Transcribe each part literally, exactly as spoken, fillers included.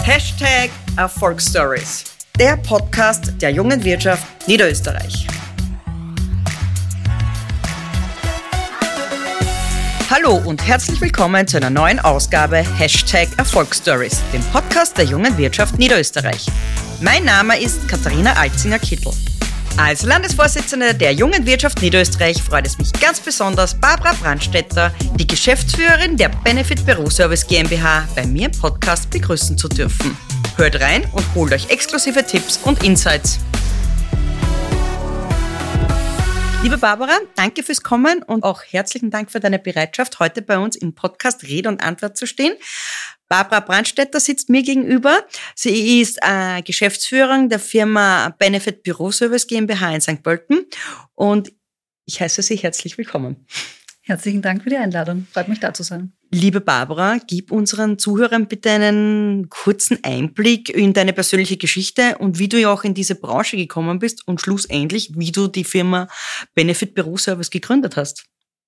Hashtag Erfolgsstories, der Podcast der jungen Wirtschaft Niederösterreich. Hallo und herzlich willkommen zu einer neuen Ausgabe Hashtag Erfolgsstories, dem Podcast der jungen Wirtschaft Niederösterreich. Mein Name ist Katharina Alzinger-Kittel. Als Landesvorsitzende der Jungen Wirtschaft Niederösterreich freut es mich ganz besonders, Barbara Brandstetter, die Geschäftsführerin der Benefit Büroservice GmbH, bei mir im Podcast begrüßen zu dürfen. Hört rein und holt euch exklusive Tipps und Insights. Liebe Barbara, danke fürs Kommen und auch herzlichen Dank für deine Bereitschaft, heute bei uns im Podcast Rede und Antwort zu stehen. Barbara Brandstetter sitzt mir gegenüber. Sie ist äh, Geschäftsführerin der Firma Benefit Büroservice GmbH in Sankt Pölten und ich heiße Sie herzlich willkommen. Herzlichen Dank für die Einladung. Freut mich, da zu sein. Liebe Barbara, gib unseren Zuhörern bitte einen kurzen Einblick in deine persönliche Geschichte und wie du ja auch in diese Branche gekommen bist und schlussendlich, wie du die Firma Benefit Büroservice gegründet hast.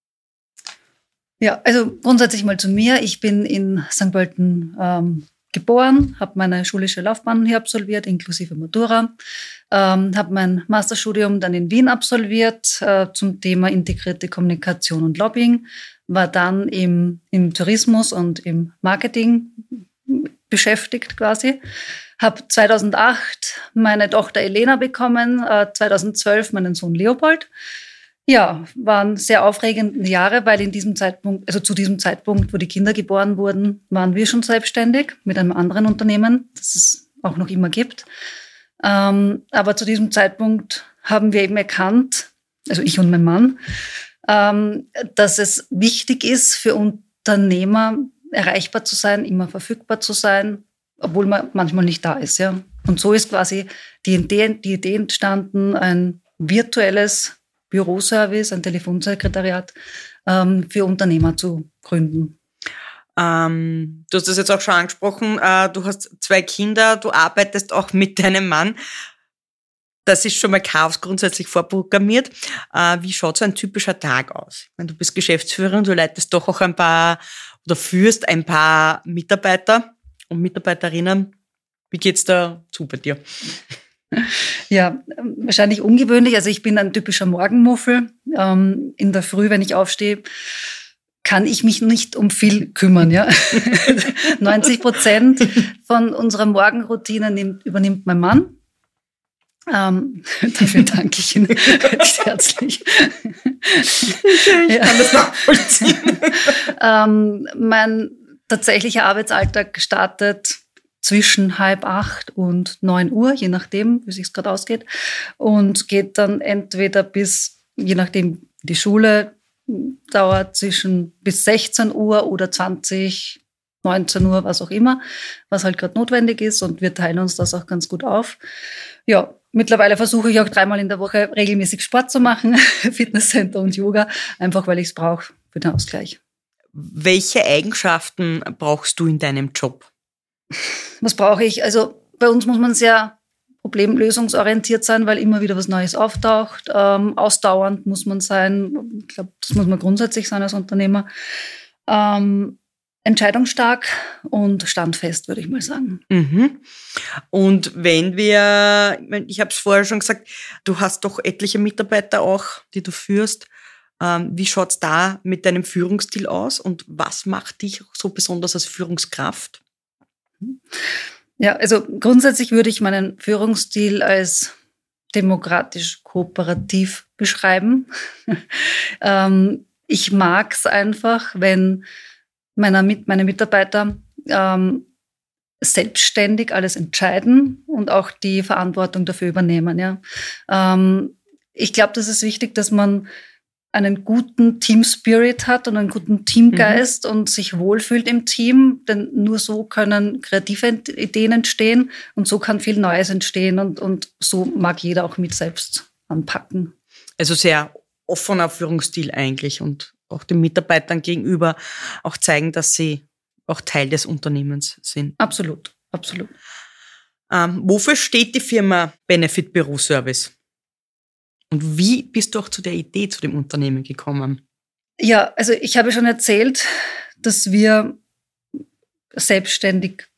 Ja, also grundsätzlich mal zu mir. Ich bin in Sankt Pölten ähm, geboren, habe meine schulische Laufbahn hier absolviert, inklusive Matura, ähm, habe mein Masterstudium dann in Wien absolviert äh, zum Thema integrierte Kommunikation und Lobbying, war dann im, im Tourismus und im Marketing beschäftigt quasi. Habe zweitausendacht meine Tochter Elena bekommen, äh, zweitausendzwölf meinen Sohn Leopold. Ja, waren sehr aufregende Jahre, weil in diesem Zeitpunkt, also zu diesem Zeitpunkt, wo die Kinder geboren wurden, waren wir schon selbstständig mit einem anderen Unternehmen, das es auch noch immer gibt. Ähm, aber zu diesem Zeitpunkt haben wir eben erkannt, also ich und mein Mann, ähm, dass es wichtig ist für Unternehmer, erreichbar zu sein, immer verfügbar zu sein, obwohl man manchmal nicht da ist. Ja. Und so ist quasi die Idee, die Idee entstanden, ein virtuelles Büroservice, ein Telefonsekretariat ähm, für Unternehmer zu gründen. Ähm, du hast das jetzt auch schon angesprochen, äh, du hast zwei Kinder, du arbeitest auch mit deinem Mann. Das ist schon mal Chaos grundsätzlich vorprogrammiert. Äh, wie schaut so ein typischer Tag aus? Ich meine, du bist Geschäftsführerin, du leitest doch auch ein paar oder führst ein paar Mitarbeiter und Mitarbeiterinnen. Wie geht's da zu bei dir? Ja, wahrscheinlich ungewöhnlich. Also ich bin ein typischer Morgenmuffel. Ähm, in der Früh, wenn ich aufstehe, kann ich mich nicht um viel kümmern. Ja? neunzig Prozent von unserer Morgenroutine nimmt, übernimmt mein Mann. Ähm, dafür danke ich Ihnen recht herzlich. Ich kann das nachvollziehen. ähm, mein tatsächlicher Arbeitsalltag startet zwischen halb acht und neun Uhr, je nachdem, wie sich's gerade ausgeht, und geht dann entweder bis, je nachdem, die Schule dauert zwischen bis sechzehn Uhr oder zwanzig, neunzehn Uhr, was auch immer, was halt gerade notwendig ist, und wir teilen uns das auch ganz gut auf. Ja, mittlerweile versuche ich auch dreimal in der Woche regelmäßig Sport zu machen, Fitnesscenter und Yoga, einfach weil ich es brauche für den Ausgleich. Welche Eigenschaften brauchst du in deinem Job? Was brauche ich? Also bei uns muss man sehr problemlösungsorientiert sein, weil immer wieder was Neues auftaucht. Ähm, ausdauernd muss man sein. Ich glaube, das muss man grundsätzlich sein als Unternehmer. Ähm, entscheidungsstark und standfest, würde ich mal sagen. Mhm. Und wenn wir, ich habe es vorher schon gesagt, du hast doch etliche Mitarbeiter auch, die du führst. Ähm, wie schaut's da mit deinem Führungsstil aus und was macht dich so besonders als Führungskraft? Ja, also grundsätzlich würde ich meinen Führungsstil als demokratisch-kooperativ beschreiben. ähm, ich mag es einfach, wenn meine, meine Mitarbeiter ähm, selbstständig alles entscheiden und auch die Verantwortung dafür übernehmen. Ja. Ähm, ich glaube, das ist wichtig, dass man einen guten Team-Spirit hat und einen guten Teamgeist mhm. und sich wohlfühlt im Team, denn nur so können kreative Ideen entstehen und so kann viel Neues entstehen und, und so mag jeder auch mit selbst anpacken. Also sehr offener Führungsstil eigentlich und auch den Mitarbeitern gegenüber auch zeigen, dass sie auch Teil des Unternehmens sind. Absolut, absolut. Ähm, wofür steht die Firma Benefit Büroservice? Und wie bist du auch zu der Idee zu dem Unternehmen gekommen? Ja, also ich habe schon erzählt, dass wir selbstständig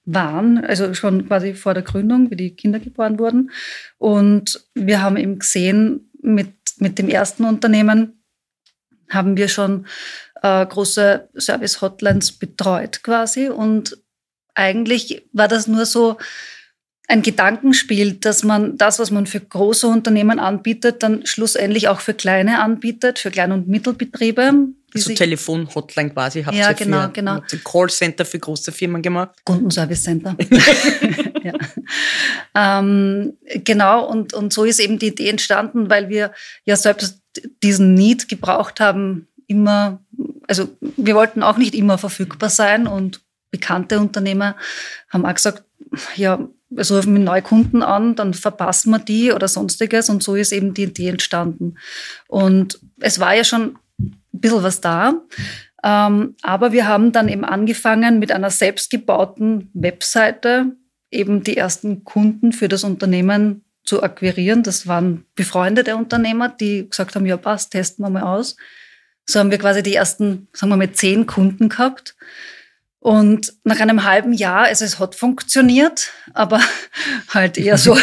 waren, also schon quasi vor der Gründung, wie die Kinder geboren wurden. Und wir haben eben gesehen, mit, mit dem ersten Unternehmen haben wir schon äh, große Service-Hotlines betreut quasi. Und eigentlich war das nur so ein Gedankenspiel, dass man das, was man für große Unternehmen anbietet, dann schlussendlich auch für kleine anbietet, für Klein- und Mittelbetriebe. Also Telefon-Hotline quasi habt ja, ihr genau, für genau. ein Callcenter für große Firmen gemacht? Kundenservice-Center. ja. ähm, genau, und, und so ist eben die Idee entstanden, weil wir ja selbst diesen Need gebraucht haben, immer, also wir wollten auch nicht immer verfügbar sein, und bekannte Unternehmer haben auch gesagt, ja, also rufen wir neue Kunden an, dann verpassen wir die oder sonstiges, und so ist eben die Idee entstanden. Und es war ja schon ein bisschen was da, ähm, aber wir haben dann eben angefangen mit einer selbstgebauten Webseite eben die ersten Kunden für das Unternehmen zu akquirieren. Das waren befreundete Unternehmer, die gesagt haben, ja passt, testen wir mal aus. So haben wir quasi die ersten, sagen wir mal, zehn Kunden gehabt. Und nach einem halben Jahr, also es hat funktioniert, aber halt eher so,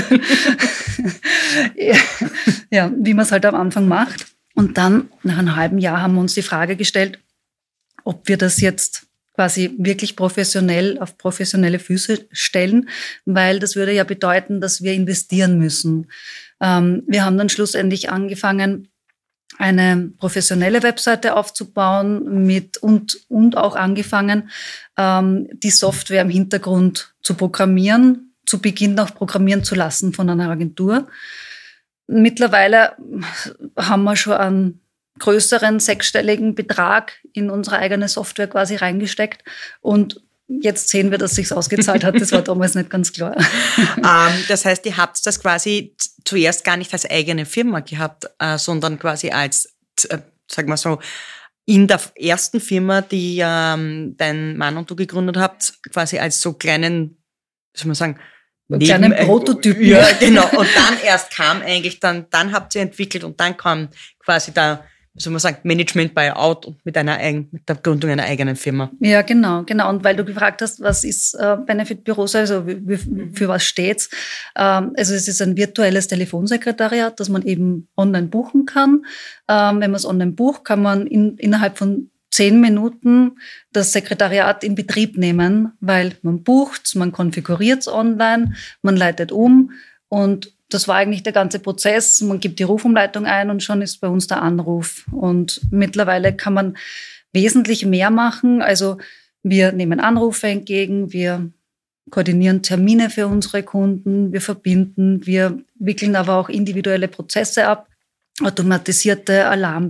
ja, wie man es halt am Anfang macht. Und dann, nach einem halben Jahr, haben wir uns die Frage gestellt, ob wir das jetzt quasi wirklich professionell auf professionelle Füße stellen, weil das würde ja bedeuten, dass wir investieren müssen. Ähm, wir haben dann schlussendlich angefangen, eine professionelle Webseite aufzubauen mit und, und auch angefangen, ähm, die Software im Hintergrund zu programmieren, zu Beginn auch programmieren zu lassen von einer Agentur. Mittlerweile haben wir schon einen größeren sechsstelligen Betrag in unsere eigene Software quasi reingesteckt, und jetzt sehen wir, dass es sich ausgezahlt hat. Das war damals nicht ganz klar. ähm, das heißt, ihr habt das quasi zuerst gar nicht als eigene Firma gehabt, äh, sondern quasi als, äh, sagen wir so, in der ersten Firma, die ähm, dein Mann und du gegründet habt, quasi als so kleinen, wie soll man sagen, kleinen Prototypen. Ja, genau. Und dann erst kam eigentlich, dann, dann habt ihr entwickelt, und dann kam quasi der, wie soll man sagen, Management Buyout und mit einer eigen, mit der Gründung einer eigenen Firma. Ja, genau, genau. Und weil du gefragt hast, was ist äh, Benefit Büros, also wie, wie, für was steht's? Ähm, also es ist ein virtuelles Telefonsekretariat, das man eben online buchen kann. Ähm, wenn man es online bucht, kann man in, innerhalb von zehn Minuten das Sekretariat in Betrieb nehmen, weil man bucht, man konfiguriert es online, man leitet um, und das war eigentlich der ganze Prozess. Man gibt die Rufumleitung ein und schon ist bei uns der Anruf. Und mittlerweile kann man wesentlich mehr machen. Also wir nehmen Anrufe entgegen, wir koordinieren Termine für unsere Kunden, wir verbinden, wir wickeln aber auch individuelle Prozesse ab, automatisierte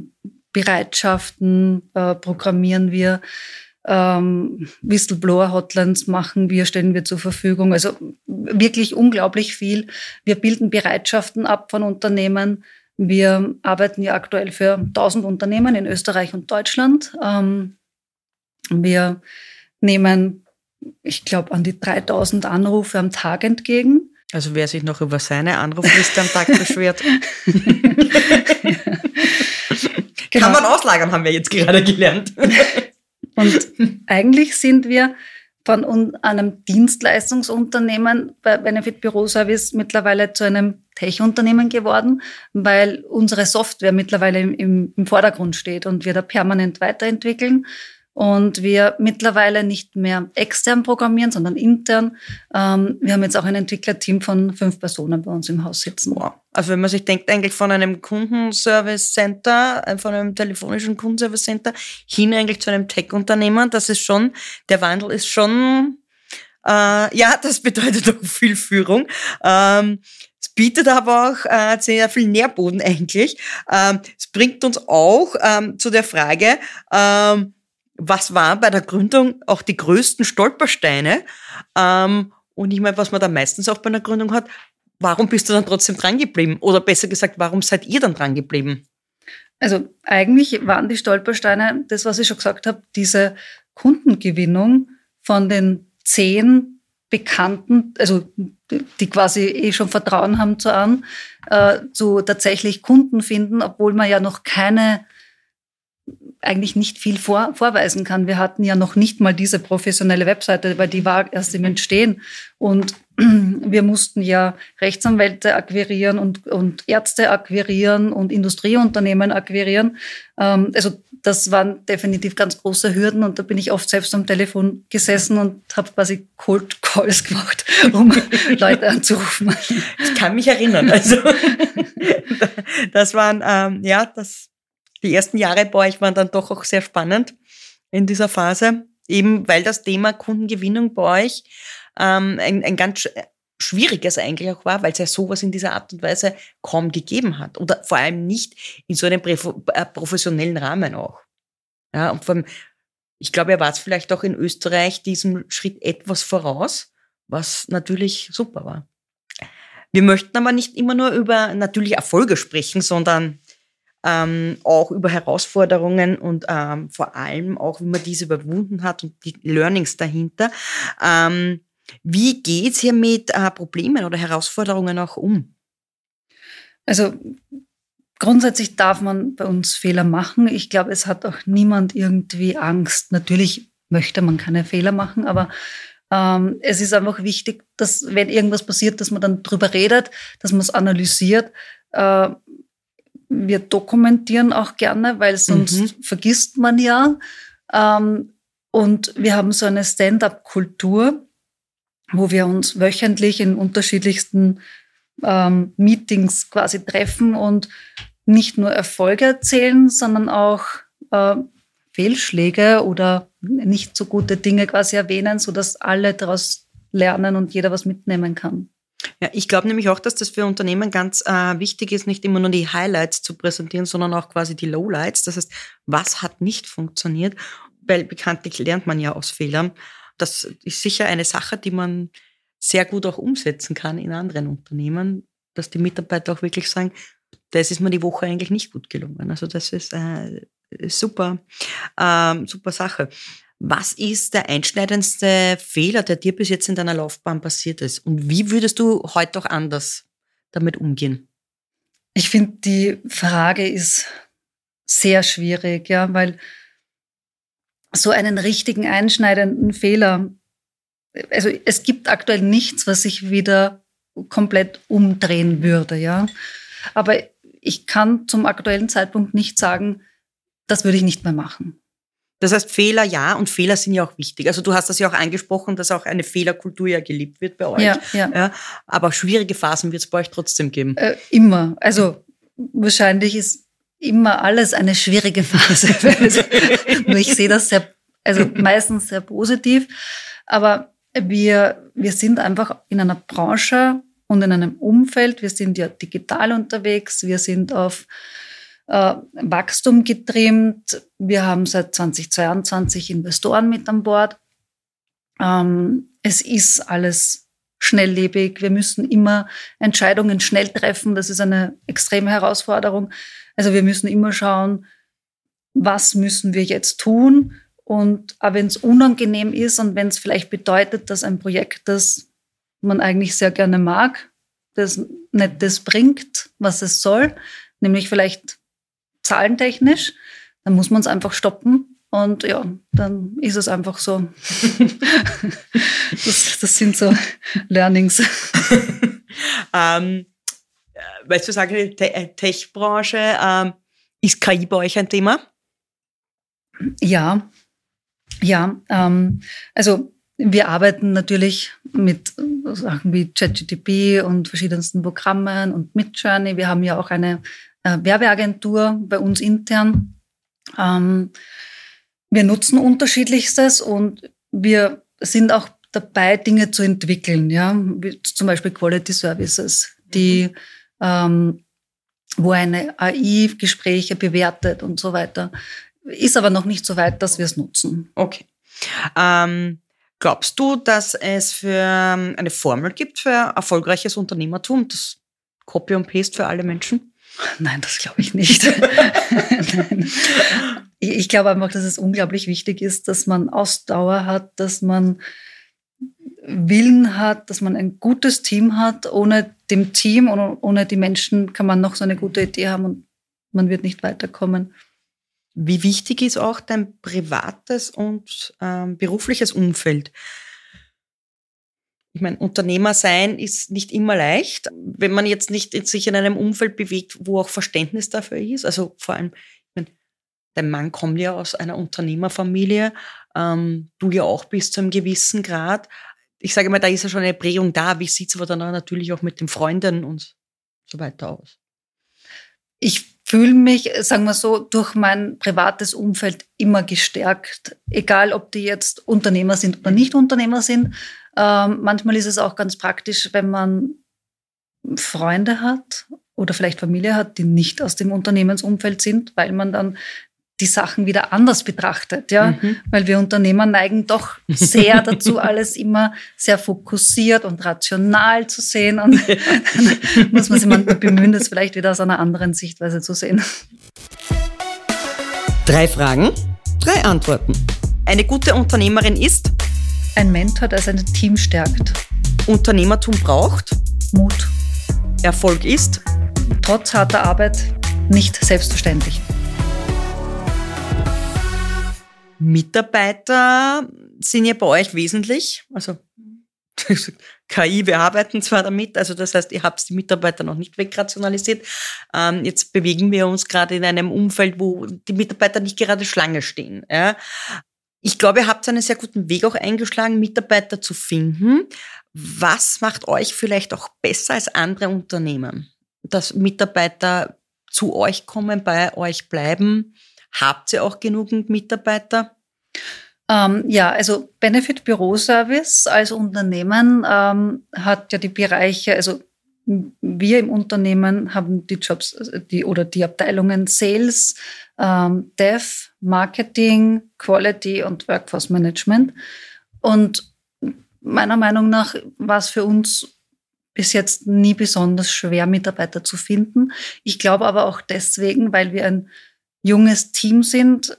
Alarmbereitschaften äh, programmieren wir. Ähm, Whistleblower-Hotlines machen wir, stellen wir zur Verfügung. Also wirklich unglaublich viel. Wir bilden Bereitschaften ab von Unternehmen. Wir arbeiten ja aktuell für tausend Unternehmen in Österreich und Deutschland. Ähm, wir nehmen, ich glaube, an die dreitausend Anrufe am Tag entgegen. Also wer sich noch über seine Anrufliste am Tag beschwert. Genau. Kann man auslagern, haben wir jetzt gerade gelernt. Und eigentlich sind wir von einem Dienstleistungsunternehmen bei Benefit Büroservice mittlerweile zu einem Tech-Unternehmen geworden, weil unsere Software mittlerweile im, im Vordergrund steht und wir da permanent weiterentwickeln. Und wir mittlerweile nicht mehr extern programmieren, sondern intern. Ähm, wir haben jetzt auch ein Entwicklerteam von fünf Personen bei uns im Haus sitzen. Wow. Also wenn man sich denkt, eigentlich von einem Kundenservice Center, von einem telefonischen Kundenservice Center hin eigentlich zu einem Tech-Unternehmen, das ist schon, der Wandel ist schon, äh, ja, das bedeutet auch viel Führung. Ähm, es bietet aber auch äh, sehr viel Nährboden eigentlich. Ähm, es bringt uns auch ähm, zu der Frage, ähm, was waren bei der Gründung auch die größten Stolpersteine? Ähm, und ich meine, was man da meistens auch bei einer Gründung hat, warum bist du dann trotzdem dran geblieben? Oder besser gesagt, warum seid ihr dann dran geblieben? Also eigentlich waren die Stolpersteine, das, was ich schon gesagt habe, diese Kundengewinnung von den zehn Bekannten, also die quasi eh schon Vertrauen haben zu an, äh, zu tatsächlich Kunden finden, obwohl man ja noch keine eigentlich nicht viel vor, vorweisen kann. Wir hatten ja noch nicht mal diese professionelle Webseite, weil die war erst im Entstehen. Und wir mussten ja Rechtsanwälte akquirieren und, und Ärzte akquirieren und Industrieunternehmen akquirieren. Ähm, also das waren definitiv ganz große Hürden und da bin ich oft selbst am Telefon gesessen und habe quasi Cold Calls gemacht, um Leute anzurufen. Ich kann mich erinnern. Also das waren, ähm, ja, das die ersten Jahre bei euch waren dann doch auch sehr spannend in dieser Phase, eben weil das Thema Kundengewinnung bei euch ähm, ein, ein ganz schwieriges eigentlich auch war, weil es ja sowas in dieser Art und Weise kaum gegeben hat oder vor allem nicht in so einem professionellen Rahmen auch. Ja, und vor allem, ich glaube, ihr wart vielleicht auch in Österreich diesem Schritt etwas voraus, was natürlich super war. Wir möchten aber nicht immer nur über natürlich Erfolge sprechen, sondern Ähm, auch über Herausforderungen und ähm, vor allem auch, wie man diese überwunden hat und die Learnings dahinter. Ähm, wie geht's hier mit äh, Problemen oder Herausforderungen auch um? Also grundsätzlich darf man bei uns Fehler machen. Ich glaube, es hat auch niemand irgendwie Angst. Natürlich möchte man keine Fehler machen, aber ähm, es ist einfach wichtig, dass wenn irgendwas passiert, dass man dann drüber redet, dass man es analysiert. Äh, Wir dokumentieren auch gerne, weil sonst mhm. vergisst man ja. Ähm, und wir haben so eine Stand-up-Kultur, wo wir uns wöchentlich in unterschiedlichsten ähm, Meetings quasi treffen und nicht nur Erfolge erzählen, sondern auch äh, Fehlschläge oder nicht so gute Dinge quasi erwähnen, sodass alle daraus lernen und jeder was mitnehmen kann. Ja, ich glaube nämlich auch, dass das für Unternehmen ganz äh, wichtig ist, nicht immer nur die Highlights zu präsentieren, sondern auch quasi die Lowlights. Das heißt, was hat nicht funktioniert? Weil bekanntlich lernt man ja aus Fehlern. Das ist sicher eine Sache, die man sehr gut auch umsetzen kann in anderen Unternehmen, dass die Mitarbeiter auch wirklich sagen, das ist mir die Woche eigentlich nicht gut gelungen. Also das ist äh, super, ähm, super Sache. Was ist der einschneidendste Fehler, der dir bis jetzt in deiner Laufbahn passiert ist? Und wie würdest du heute auch anders damit umgehen? Ich finde, die Frage ist sehr schwierig, ja, weil so einen richtigen einschneidenden Fehler, also es gibt aktuell nichts, was ich wieder komplett umdrehen würde, ja. Aber ich kann zum aktuellen Zeitpunkt nicht sagen, das würde ich nicht mehr machen. Das heißt, Fehler ja, und Fehler sind ja auch wichtig. Also du hast das ja auch angesprochen, dass auch eine Fehlerkultur ja gelebt wird bei euch. Ja, ja. Ja, aber schwierige Phasen wird es bei euch trotzdem geben. Äh, immer. Also wahrscheinlich ist immer alles eine schwierige Phase. Nur ich sehe das sehr, also meistens sehr positiv. Aber wir, wir sind einfach in einer Branche und in einem Umfeld. Wir sind ja digital unterwegs. Wir sind auf Äh, Wachstum getrimmt. Wir haben seit zweitausendzweiundzwanzig Investoren mit an Bord. Ähm, es ist alles schnelllebig. Wir müssen immer Entscheidungen schnell treffen. Das ist eine extreme Herausforderung. Also wir müssen immer schauen, was müssen wir jetzt tun? Und auch wenn es unangenehm ist und wenn es vielleicht bedeutet, dass ein Projekt, das man eigentlich sehr gerne mag, das nicht das bringt, was es soll, nämlich vielleicht zahlentechnisch, dann muss man es einfach stoppen und ja, dann ist es einfach so. das, das sind so Learnings. ähm, weißt du, sagen die Te- Tech-Branche, ähm, ist K I bei euch ein Thema? Ja, ja. Ähm, also wir arbeiten natürlich mit Sachen wie ChatGPT und verschiedensten Programmen und Midjourney. Wir haben ja auch eine äh, Werbeagentur bei uns intern. Ähm, wir nutzen Unterschiedlichstes und wir sind auch dabei, Dinge zu entwickeln, ja, wie zum Beispiel Quality Services, die, ähm, wo eine A I Gespräche bewertet und so weiter. Ist aber noch nicht so weit, dass wir es nutzen. Okay. Ähm, glaubst du, dass es für eine Formel gibt für erfolgreiches Unternehmertum, das Copy und Paste für alle Menschen? Nein, das glaube ich nicht. Nein. Ich, ich glaube einfach, dass es unglaublich wichtig ist, dass man Ausdauer hat, dass man Willen hat, dass man ein gutes Team hat. Ohne dem Team und ohne die Menschen kann man noch so eine gute Idee haben und man wird nicht weiterkommen. Wie wichtig ist auch dein privates und ähm, berufliches Umfeld? Ich meine, Unternehmer sein ist nicht immer leicht, wenn man jetzt nicht sich in einem Umfeld bewegt, wo auch Verständnis dafür ist. Also vor allem, ich meine, dein Mann kommt ja aus einer Unternehmerfamilie, ähm, du ja auch bis zu einem gewissen Grad. Ich sage mal, da ist ja schon eine Prägung da. Wie sieht es aber dann natürlich auch mit den Freunden und so weiter aus? Ich fühle mich, sagen wir so, durch mein privates Umfeld immer gestärkt. Egal, ob die jetzt Unternehmer sind oder nicht Unternehmer sind. Ähm, manchmal ist es auch ganz praktisch, wenn man Freunde hat oder vielleicht Familie hat, die nicht aus dem Unternehmensumfeld sind, weil man dann die Sachen wieder anders betrachtet, ja, mhm. weil wir Unternehmer neigen doch sehr dazu, alles immer sehr fokussiert und rational zu sehen, und dann muss man sich manchmal bemühen, das vielleicht wieder aus einer anderen Sichtweise zu sehen. Drei Fragen, drei Antworten. Eine gute Unternehmerin ist? Ein Mentor, der sein Team stärkt. Unternehmertum braucht? Mut. Erfolg ist? Trotz harter Arbeit nicht selbstverständlich. Mitarbeiter sind ja bei euch wesentlich, also K I, wir arbeiten zwar damit, also das heißt, ihr habt die Mitarbeiter noch nicht wegrationalisiert. Ähm, jetzt bewegen wir uns gerade in einem Umfeld, wo die Mitarbeiter nicht gerade Schlange stehen. Ja. Ich glaube, ihr habt einen sehr guten Weg auch eingeschlagen, Mitarbeiter zu finden. Was macht euch vielleicht auch besser als andere Unternehmen? Dass Mitarbeiter zu euch kommen, bei euch bleiben? Habt ihr auch genügend Mitarbeiter? Ähm, ja, also Benefit Büroservice als Unternehmen ähm, hat ja die Bereiche, also wir im Unternehmen haben die Jobs, die oder die Abteilungen Sales, ähm, Dev, Marketing, Quality und Workforce Management. Und meiner Meinung nach war es für uns bis jetzt nie besonders schwer, Mitarbeiter zu finden. Ich glaube aber auch deswegen, weil wir ein junges Team sind,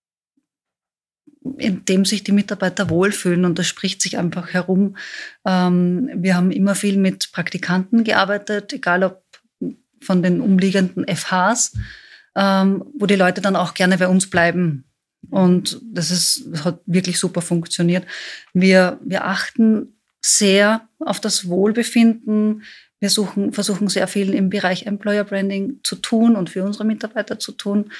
in dem sich die Mitarbeiter wohlfühlen, und das spricht sich einfach herum. Ähm, wir haben immer viel mit Praktikanten gearbeitet, egal ob von den umliegenden F Hs, ähm, wo die Leute dann auch gerne bei uns bleiben. Und das ist, das hat wirklich super funktioniert. Wir, wir achten sehr auf das Wohlbefinden. Wir suchen, versuchen sehr viel im Bereich Employer Branding zu tun und für unsere Mitarbeiter zu tun.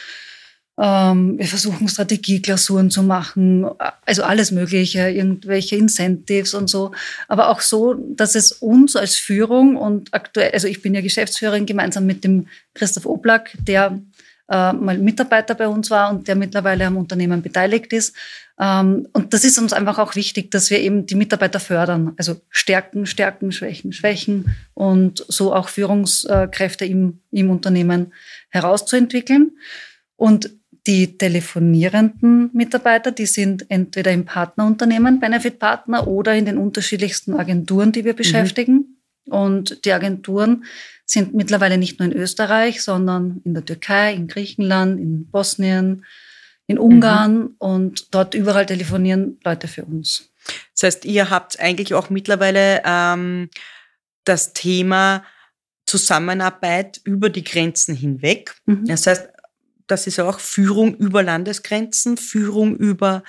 Ähm, wir versuchen Strategieklausuren zu machen, also alles Mögliche, irgendwelche Incentives und so. Aber auch so, dass es uns als Führung und aktuell, also ich bin ja Geschäftsführerin gemeinsam mit dem Christoph Oblak, der äh, mal Mitarbeiter bei uns war und der mittlerweile am Unternehmen beteiligt ist. Ähm, und das ist uns einfach auch wichtig, dass wir eben die Mitarbeiter fördern. Also Stärken, Stärken, Schwächen, Schwächen und so auch Führungskräfte im, im Unternehmen herauszuentwickeln. Und die telefonierenden Mitarbeiter, die sind entweder im Partnerunternehmen, Benefit-Partner, oder in den unterschiedlichsten Agenturen, die wir beschäftigen. Mhm. Und die Agenturen sind mittlerweile nicht nur in Österreich, sondern in der Türkei, in Griechenland, in Bosnien, in Ungarn, mhm. und dort überall telefonieren Leute für uns. Das heißt, ihr habt eigentlich auch mittlerweile ähm, das Thema Zusammenarbeit über die Grenzen hinweg. Mhm. Das heißt, das ist auch Führung über Landesgrenzen, Führung über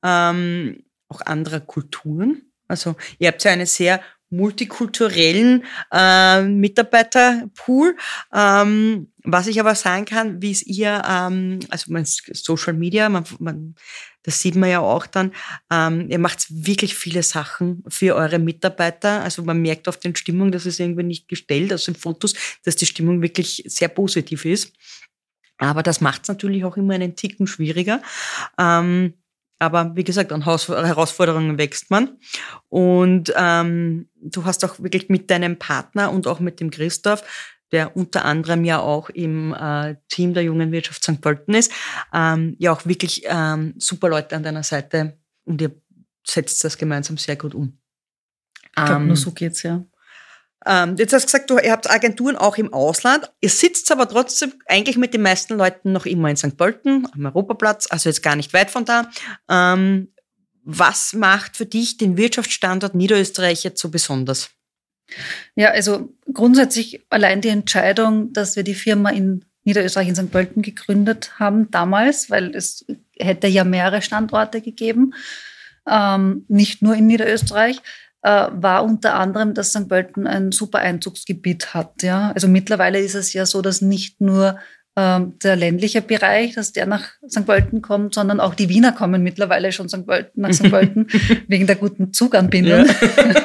ähm, auch andere Kulturen. Also ihr habt ja einen sehr multikulturellen äh, Mitarbeiterpool. Ähm, was ich aber sagen kann, wie es ihr, ähm, also mein Social Media, man, man, das sieht man ja auch dann, ähm, ihr macht wirklich viele Sachen für eure Mitarbeiter. Also man merkt auf den Stimmung, das ist irgendwie nicht gestellt, also in Fotos, dass die Stimmung wirklich sehr positiv ist. Aber das macht es natürlich auch immer einen Ticken schwieriger. Ähm, aber wie gesagt, an Haus- Herausforderungen wächst man. Und ähm, du hast auch wirklich mit deinem Partner und auch mit dem Christoph, der unter anderem ja auch im äh, Team der Jungen Wirtschaft Sankt Pölten ist, ähm, ja auch wirklich ähm, super Leute an deiner Seite, und ihr setzt das gemeinsam sehr gut um. Ich glaube, ähm, nur so geht's, ja. Ähm, jetzt hast du gesagt, du, ihr habt Agenturen auch im Ausland. Ihr sitzt aber trotzdem eigentlich mit den meisten Leuten noch immer in Sankt Pölten, am Europaplatz, also jetzt gar nicht weit von da. Ähm, was macht für dich den Wirtschaftsstandort Niederösterreich jetzt so besonders? Ja, also grundsätzlich allein die Entscheidung, dass wir die Firma in Niederösterreich in Sankt Pölten gegründet haben damals, weil es hätte ja mehrere Standorte gegeben, ähm, nicht nur in Niederösterreich, äh, war unter anderem, dass Sankt Pölten ein super Einzugsgebiet hat. Ja? Also mittlerweile ist es ja so, dass nicht nur ähm, der ländliche Bereich, dass der nach Sankt Pölten kommt, sondern auch die Wiener kommen mittlerweile schon Sankt Pölten, nach Sankt Pölten wegen der guten Zuganbindung. Ja.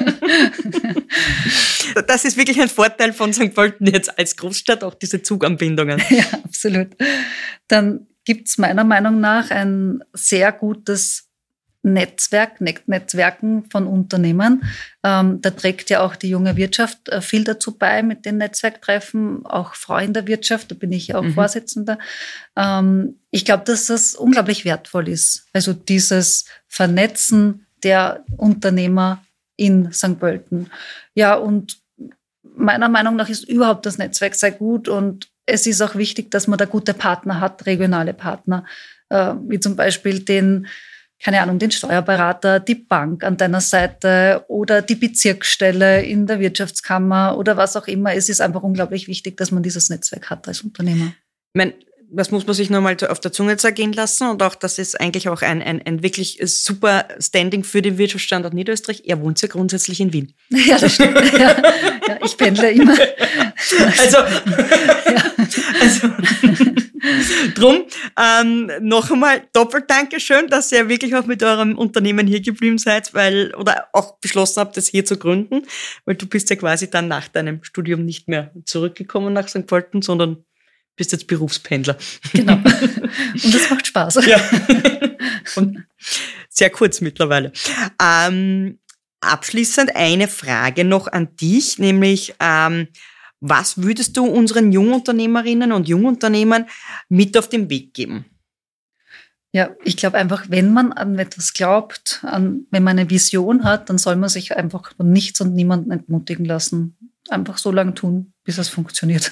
Das ist wirklich ein Vorteil von Sankt Pölten jetzt als Großstadt, auch diese Zuganbindungen. Ja, absolut. Dann gibt es meiner Meinung nach ein sehr gutes Netzwerk, Netzwerken von Unternehmen. Ähm, da trägt ja auch die junge Wirtschaft äh, viel dazu bei mit den Netzwerktreffen, auch Frau in der Wirtschaft, da bin ich ja auch mhm. Vorsitzender. Ähm, ich glaube, dass das unglaublich wertvoll ist. Also dieses Vernetzen der Unternehmer in Sankt Pölten. Ja, und meiner Meinung nach ist überhaupt das Netzwerk sehr gut und es ist auch wichtig, dass man da gute Partner hat, regionale Partner, äh, wie zum Beispiel den, keine Ahnung, den Steuerberater, die Bank an deiner Seite oder die Bezirksstelle in der Wirtschaftskammer oder was auch immer. Es ist einfach unglaublich wichtig, dass man dieses Netzwerk hat als Unternehmer. Ich meine, das muss man sich nur mal auf der Zunge zergehen lassen und auch das ist eigentlich auch ein, ein, ein wirklich super Standing für den Wirtschaftsstandort Niederösterreich. Er wohnt ja grundsätzlich in Wien. Ja, das stimmt. Ja, ja, ich pendle immer. Also, ja. also drum ähm, noch einmal doppelt Dankeschön, dass ihr wirklich auch mit eurem Unternehmen hier geblieben seid, weil oder auch beschlossen habt, das hier zu gründen, weil du bist ja quasi dann nach deinem Studium nicht mehr zurückgekommen nach Sankt Pölten, sondern bist jetzt Berufspendler. Genau. Und das macht Spaß. Ja. Und sehr kurz mittlerweile. Ähm, abschließend eine Frage noch an dich, nämlich ähm, was würdest du unseren Jungunternehmerinnen und Jungunternehmern mit auf den Weg geben? Ja, ich glaube einfach, wenn man an etwas glaubt, an, wenn man eine Vision hat, dann soll man sich einfach von nichts und niemanden entmutigen lassen. Einfach so lange tun, bis es funktioniert.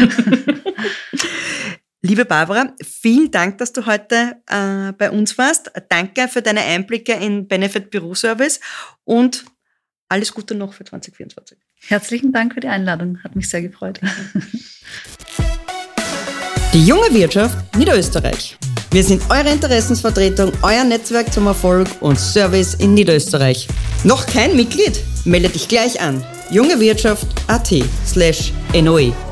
Liebe Barbara, vielen Dank, dass du heute äh, bei uns warst. Danke für deine Einblicke in Benefit Büroservice und alles Gute noch für zwanzig vierundzwanzig. Herzlichen Dank für die Einladung, hat mich sehr gefreut. Die junge Wirtschaft Niederösterreich. Wir sind eure Interessensvertretung, euer Netzwerk zum Erfolg und Service in Niederösterreich. Noch kein Mitglied? Melde dich gleich an. jungewirtschaft punkt at slash N O E